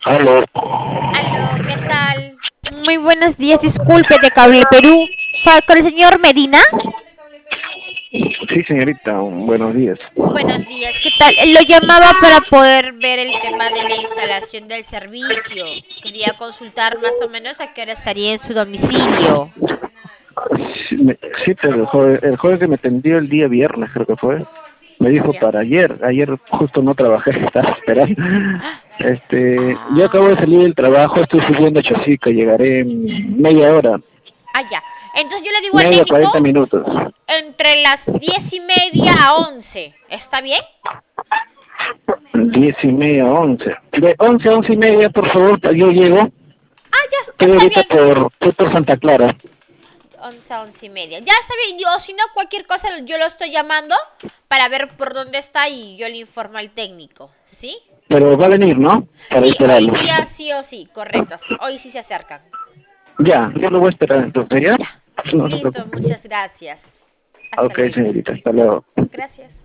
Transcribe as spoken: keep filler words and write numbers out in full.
Aló. Aló, ¿qué tal? Muy buenos días, disculpe de Cable Perú. Fa- ¿Con el señor Medina? Sí, señorita, buenos días. Buenos días, ¿qué tal? Lo llamaba para poder ver el tema de la instalación del servicio. Quería consultar más o menos a qué hora estaría en su domicilio. Sí, me- sí, pero el joven, el joven que me atendió el día viernes, creo que fue, me dijo Ya. para ayer. Ayer justo no trabajé, estaba esperando. Este, yo acabo de salir Ah, del trabajo, estoy subiendo a Chosica, llegaré en media hora, ah, ya. Entonces yo le digo al media, técnico cuarenta minutos. entre las diez y media a once. ¿Está bien? Diez y media, once. De once a once y media, por favor, yo llego. Ah, ya, ya Estoy está ahorita bien. por, estoy por Santa Clara. Once a once y media. Ya está bien. Yo, si no, cualquier cosa yo lo estoy llamando para ver por dónde está y yo le informo al técnico. ¿Sí? Pero va a venir, ¿no? Para Sí, hoy esperarlo. día sí o sí, correcto. Hoy sí se acercan. Ya, yo lo voy a esperar entonces, ¿ya? Ya. No se Listo, preocupe. muchas gracias. Hasta Ok, luego. señorita, hasta luego. Gracias.